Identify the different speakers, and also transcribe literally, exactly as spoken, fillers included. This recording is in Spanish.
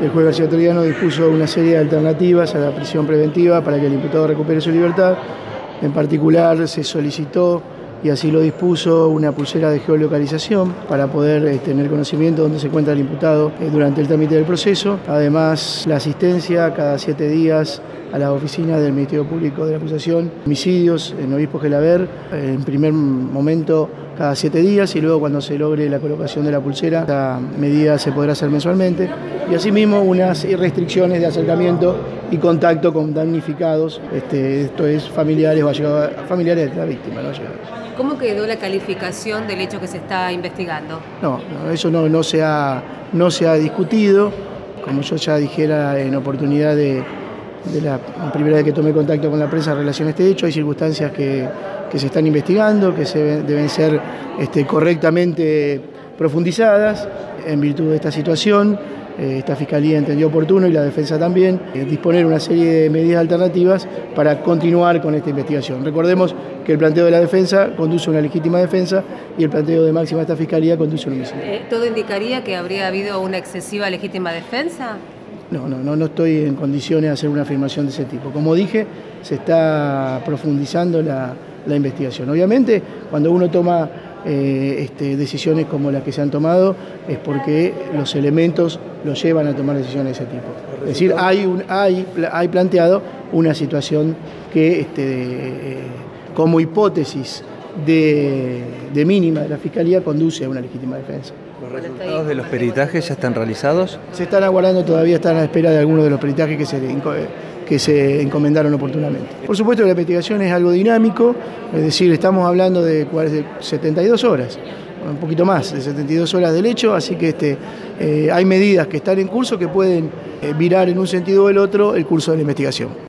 Speaker 1: El juez García Troyano dispuso una serie de alternativas a la prisión preventiva para que el imputado recupere su libertad. En particular, se solicitó, y así lo dispuso, una pulsera de geolocalización para poder eh, tener conocimiento de dónde se encuentra el imputado eh, durante el trámite del proceso. Además, la asistencia cada siete días a la oficina del Ministerio Público de la Acusación, homicidios en Obispo Gelaber, eh, en primer momento cada siete días y luego cuando se logre la colocación de la pulsera, esta medida se podrá hacer mensualmente. Y asimismo unas restricciones de acercamiento y contacto con damnificados, este, esto es familiares o allegados, familiares de la víctima, ¿no?
Speaker 2: ¿Cómo quedó la calificación del hecho que se está investigando?
Speaker 1: No, no eso no, no, se ha, no se ha discutido. Como yo ya dijera en oportunidad de, de la primera vez que tomé contacto con la prensa en relación a este hecho, hay circunstancias que, que se están investigando, que se deben ser este, correctamente profundizadas en virtud de esta situación. Esta Fiscalía entendió oportuno y la defensa también, eh, disponer una serie de medidas alternativas para continuar con esta investigación. Recordemos que el planteo de la defensa conduce a una legítima defensa y el planteo de máxima de esta Fiscalía conduce a un homicidio.
Speaker 2: Eh, ¿Todo indicaría que habría habido una excesiva legítima defensa?
Speaker 1: No, no, no, no estoy en condiciones de hacer una afirmación de ese tipo. Como dije, se está profundizando la, la investigación. Obviamente, cuando uno toma eh, este, decisiones como las que se han tomado, es porque los elementos lo llevan a tomar decisiones de ese tipo. Es decir, hay, un, hay, hay planteado una situación que, este, eh, como hipótesis de, de mínima de la Fiscalía, conduce a una legítima defensa.
Speaker 3: ¿Los resultados de los peritajes ya están realizados?
Speaker 1: Se están aguardando, todavía están a la espera de algunos de los peritajes que se, que se encomendaron oportunamente. Por supuesto que la investigación es algo dinámico, es decir, estamos hablando de setenta y dos horas. Un poquito más de setenta y dos horas del hecho, así que este, eh, hay medidas que están en curso que pueden eh, virar en un sentido o el otro el curso de la investigación.